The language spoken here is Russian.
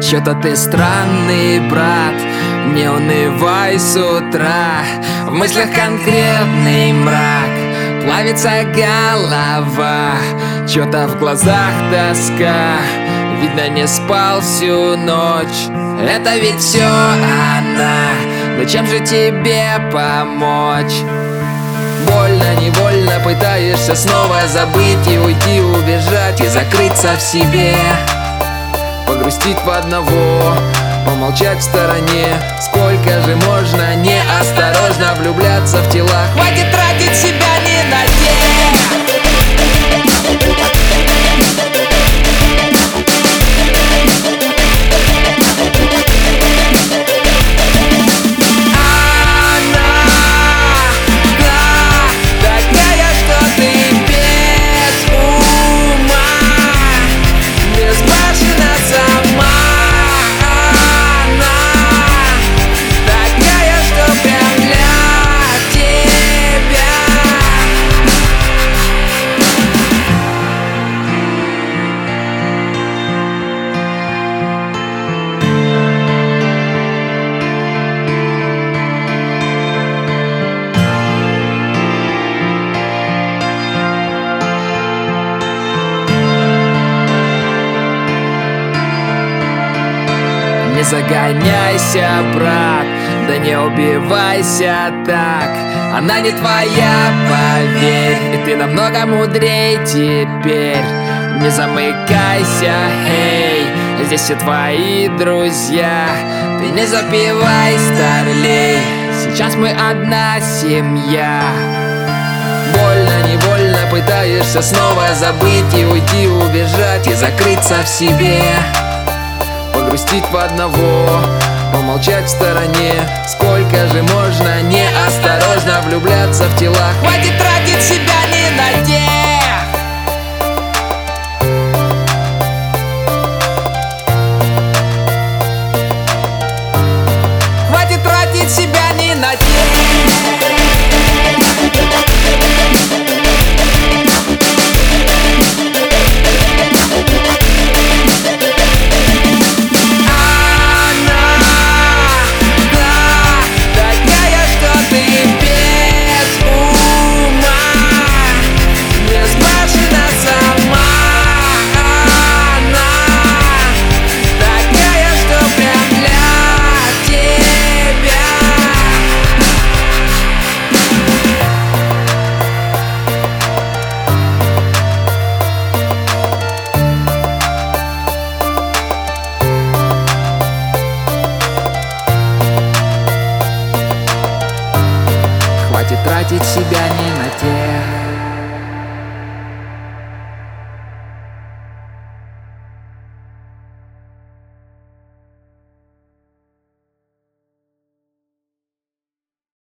Чё-то ты странный, брат, не унывай с утра. В мыслях конкретный мрак, плавится голова, чё-то в глазах тоска. Видно, не спал всю ночь. Это ведь все она, но чем же тебе помочь? Больно, невольно пытаешься снова забыть и уйти, убежать и закрыться в себе, погрустить в одного, помолчать в стороне. Сколько же можно неосторожно влюбляться в тела? Хватит тратить себя не на тех. Не загоняйся, брат, да не убивайся так. Она не твоя, поверь, и ты намного мудрей теперь. Не замыкайся, эй, здесь все твои друзья. Ты не запивай, старлей, сейчас мы одна семья. Больно, невольно пытаешься снова забыть и уйти, убежать и закрыться в себе, погрустить в одного, помолчать в стороне. Сколько же можно неосторожно влюбляться в тела? Хватит тратить себя не на тех. Хватит тратить себя не на тех. Хватит тратить себя не